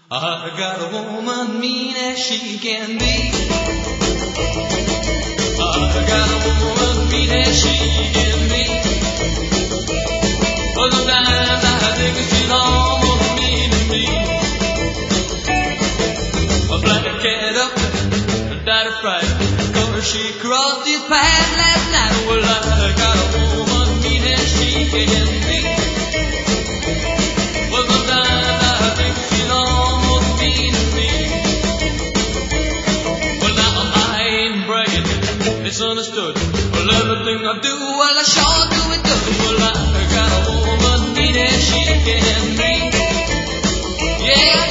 I got a woman mean as she can be. I got a woman mean as she can be. But sometimes I think she's almost mean to me. A black cat up, died of fright, 'cause she crossed his path last night. Well, I got a woman mean as she can be. Well, sometimes I think she's almost mean to me. Well, now I ain't bragging, misunderstood. Well, everything I do, well, I sure do it good. Well, I got a woman mean as she can be. Yeah.